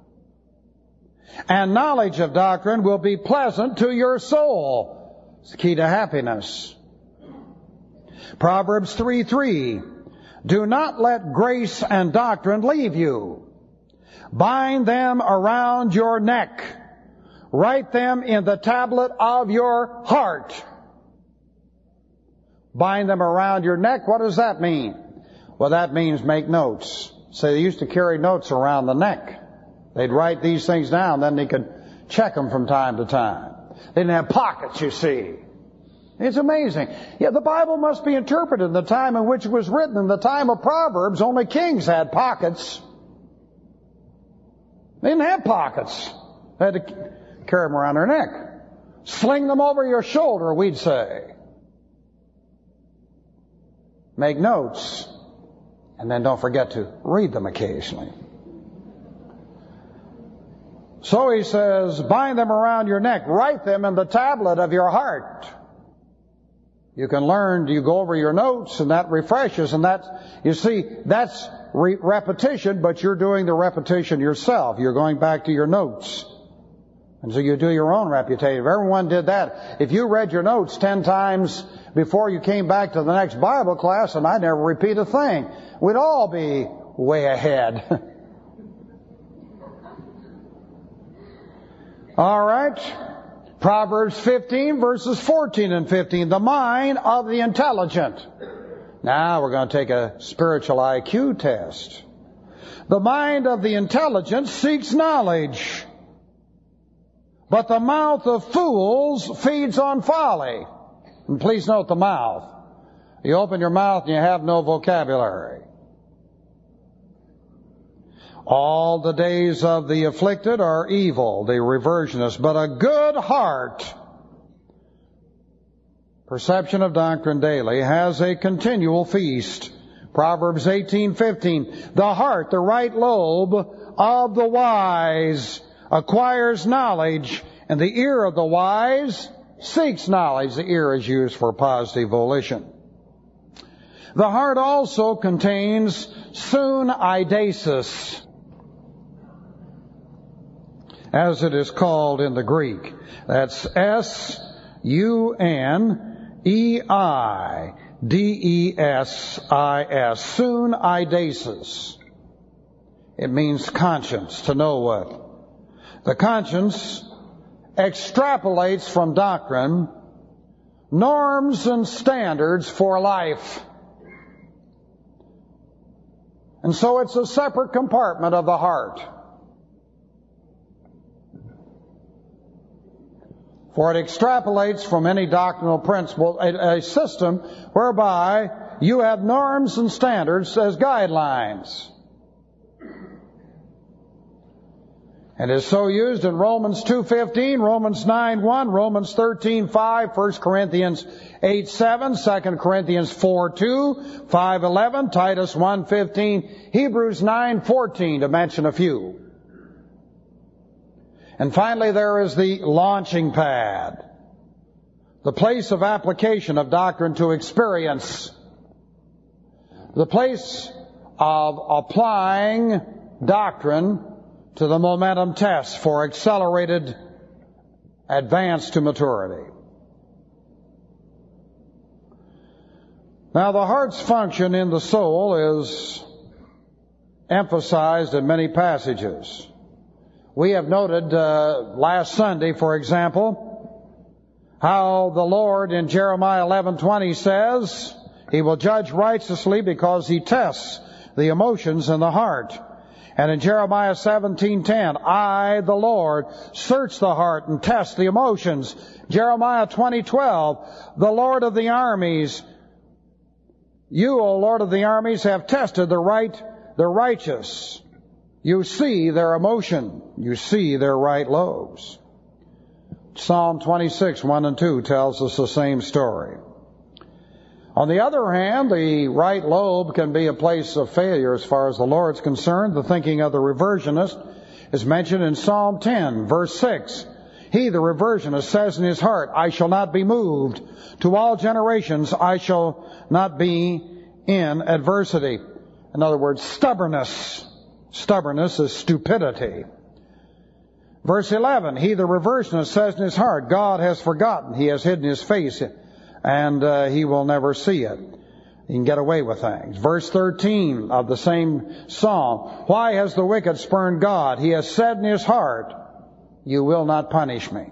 and knowledge of doctrine will be pleasant to your soul. It's the key to happiness. Proverbs three three. Do not let grace and doctrine leave you. Bind them around your neck. Write them in the tablet of your heart. Bind them around your neck. What does that mean? Well, that means make notes. So they used to carry notes around the neck. They'd write these things down, then they could check them from time to time. They didn't have pockets, you see. It's amazing. Yeah, the Bible must be interpreted in the time in which it was written. In the time of Proverbs, only kings had pockets. They didn't have pockets. They had to carry them around their neck. Sling them over your shoulder, we'd say. Make notes. And then don't forget to read them occasionally. So he says, bind them around your neck. Write them in the tablet of your heart. You can learn, you go over your notes, and that refreshes, and that, you see, that's re- repetition, but you're doing the repetition yourself. You're going back to your notes. And so you do your own repetition. If everyone did that, if you read your notes ten times before you came back to the next Bible class, and I never repeat a thing, we'd all be way ahead. All right. Proverbs fifteen, verses fourteen and fifteen. The mind of the intelligent. Now we're going to take a spiritual I Q test. The mind of the intelligent seeks knowledge, but the mouth of fools feeds on folly. And please note the mouth. You open your mouth and you have no vocabulary. All the days of the afflicted are evil, the reversionist, but a good heart, perception of doctrine daily, has a continual feast. Proverbs eighteen fifteen. The heart, the right lobe of the wise, acquires knowledge, and the ear of the wise seeks knowledge. The ear is used for positive volition. The heart also contains suneidesis, as it is called in the Greek. That's S U N E I D E S I S, suneidesis. It means conscience, to know what. The conscience extrapolates from doctrine norms and standards for life. And so it's a separate compartment of the heart. For it extrapolates from any doctrinal principle, a, a system whereby you have norms and standards as guidelines. And is so used in Romans two fifteen, Romans nine one, Romans thirteen five, First Corinthians eight seven, Second Corinthians four two, five eleven, Titus one fifteen, Hebrews nine fourteen, to mention a few. And finally, there is the launching pad, the place of application of doctrine to experience, the place of applying doctrine to the momentum test for accelerated advance to maturity. Now, the heart's function in the soul is emphasized in many passages. We have noted uh, last Sunday, for example, how the Lord in Jeremiah eleven twenty says He will judge righteously because He tests the emotions in the heart. And in Jeremiah seventeen ten, I, the Lord, search the heart and test the emotions. Jeremiah twenty twelve, the Lord of the armies, you, O Lord of the armies, have tested the right, the righteous. You see their emotion. You see their right lobes. Psalm twenty-six, one and two tells us the same story. On the other hand, the right lobe can be a place of failure as far as the Lord's concerned. The thinking of the reversionist is mentioned in Psalm ten, verse six. He, the reversionist, says in his heart, I shall not be moved. To all generations I shall not be in adversity. In other words, stubbornness. Stubbornness is stupidity. Verse eleven, he, the reversionist, says in his heart, God has forgotten. He has hidden His face, and uh, He will never see it. He can get away with things. Verse thirteen of the same psalm, why has the wicked spurned God? He has said in his heart, you will not punish me.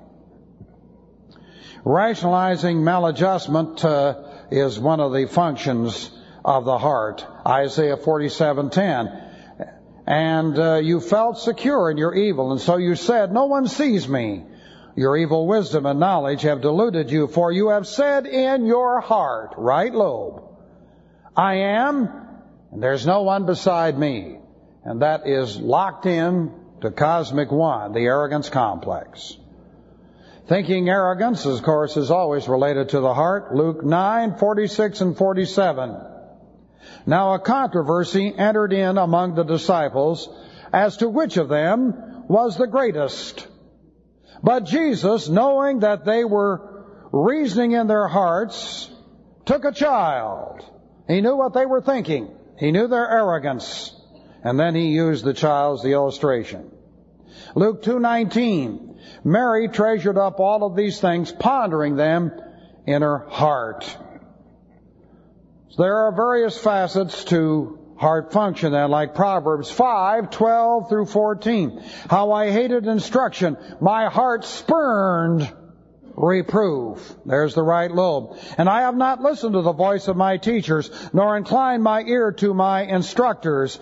Rationalizing maladjustment uh, is one of the functions of the heart. Isaiah forty-seven ten. And uh, you felt secure in your evil, and so you said, no one sees me. Your evil wisdom and knowledge have deluded you, for you have said in your heart, right lobe, I am, and there's no one beside me. And that is locked in to cosmic one, the arrogance complex. Thinking arrogance, of course, is always related to the heart. Luke nine, forty-six and forty-seven. Now a controversy entered in among the disciples as to which of them was the greatest. But Jesus, knowing that they were reasoning in their hearts, took a child. He knew what they were thinking. He knew their arrogance. And then He used the child as the illustration. Luke two nineteen. Mary treasured up all of these things, pondering them in her heart. There are various facets to heart function then, like Proverbs five, twelve through fourteen. How I hated instruction. My heart spurned reproof. There's the right lobe. And I have not listened to the voice of my teachers, nor inclined my ear to my instructors.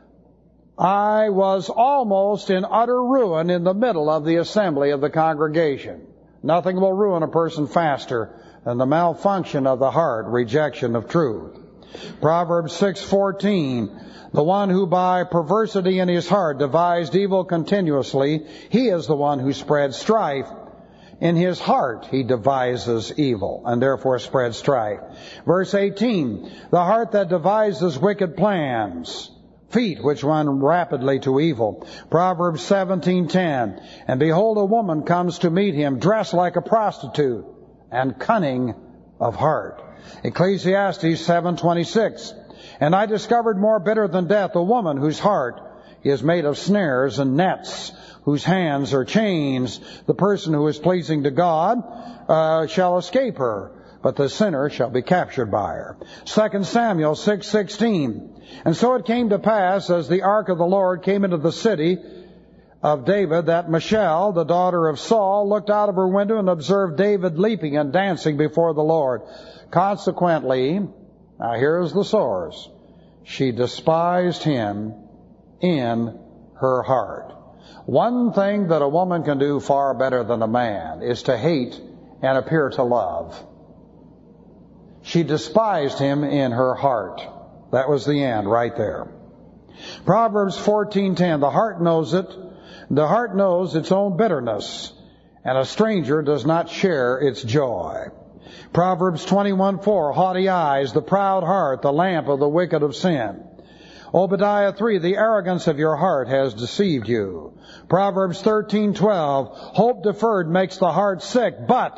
I was almost in utter ruin in the middle of the assembly of the congregation. Nothing will ruin a person faster than the malfunction of the heart, rejection of truth. Proverbs six fourteen, the one who by perversity in his heart devised evil continuously, he is the one who spreads strife. In his heart he devises evil, and therefore spreads strife. Verse eighteen, the heart that devises wicked plans feet which run rapidly to evil. Proverbs seventeen ten, and behold, a woman comes to meet him, dressed like a prostitute, and cunning of heart. Ecclesiastes seven twenty-six, and I discovered more bitter than death, a woman whose heart is made of snares and nets, whose hands are chains. The person who is pleasing to God uh, shall escape her, but the sinner shall be captured by her. Second Samuel six sixteen. And so it came to pass, as the ark of the Lord came into the city of David, that Michal, the daughter of Saul, looked out of her window and observed David leaping and dancing before the Lord. Consequently, now here's the source, she despised him in her heart. One thing that a woman can do far better than a man is to hate and appear to love. She despised him in her heart. That was the end right there. Proverbs fourteen ten, the heart knows it. The heart knows its own bitterness, and a stranger does not share its joy. Proverbs twenty-one four, haughty eyes, the proud heart, the lamp of the wicked of sin. Obadiah three, the arrogance of your heart has deceived you. Proverbs thirteen twelve, hope deferred makes the heart sick, but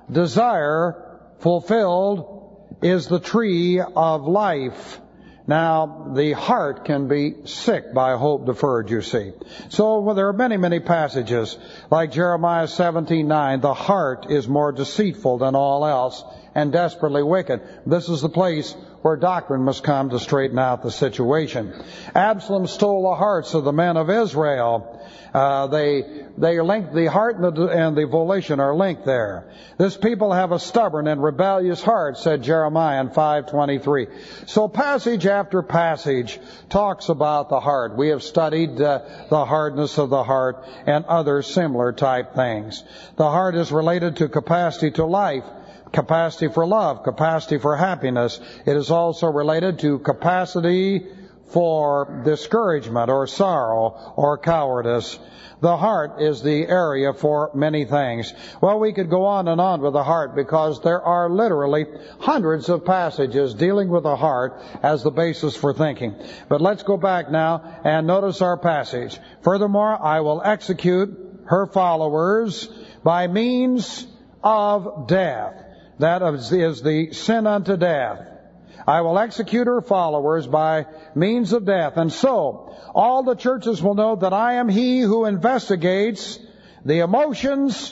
desire fulfilled is the tree of life. Now, the heart can be sick by hope deferred, you see. So well, there are many, many passages, like Jeremiah seventeen nine, the heart is more deceitful than all else and desperately wicked. This is the place where doctrine must come to straighten out the situation. Absalom stole the hearts of the men of Israel. Uh, they they link the heart and the, and the volition are linked there. This people have a stubborn and rebellious heart, said Jeremiah in five twenty-three. So passage after passage talks about the heart. We have studied uh, the hardness of the heart and other similar type things. The heart is related to capacity to life, capacity for love, capacity for happiness. It is also related to capacity for discouragement or sorrow or cowardice. The heart is the area for many things. Well, we could go on and on with the heart because there are literally hundreds of passages dealing with the heart as the basis for thinking. But let's go back now and notice our passage. Furthermore, I will execute her followers by means of death. That is the sin unto death. I will execute her followers by means of death. And so, all the churches will know that I am he who investigates the emotions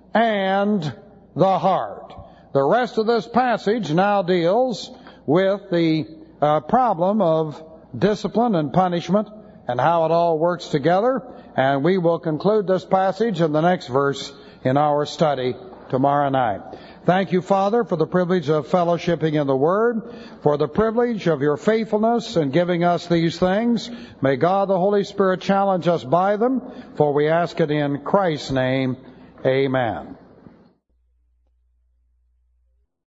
and the heart. The rest of this passage now deals with the uh, problem of discipline and punishment and how it all works together. And we will conclude this passage in the next verse in our study tomorrow night. Thank you, Father, for the privilege of fellowshipping in the Word, for the privilege of your faithfulness in giving us these things. May God the Holy Spirit challenge us by them, for we ask it in Christ's name. Amen.